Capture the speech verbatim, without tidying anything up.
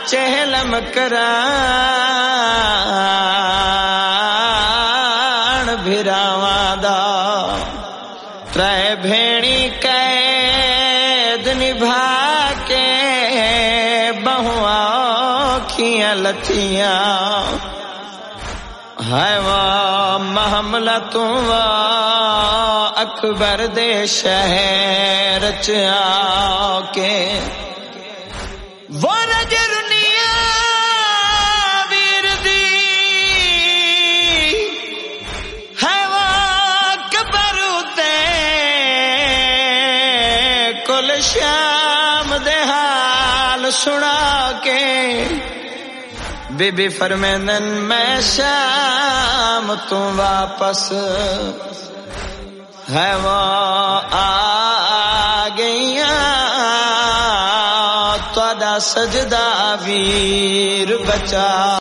چہلم کران بھراواں دا ترے بھیڑی قید نبھا کے بہواں کھیاں لتیاں ہے وا محملتوں وا اکبر دے شہر چا کے وہ رجرنیاں ویر دی ہے وا اکبر تے کل شام دے حال سنا کے بی بی فرمیندن میں شام تو واپس ہے وہ آ گئیاں تہاڈا سجدہ ویر بچا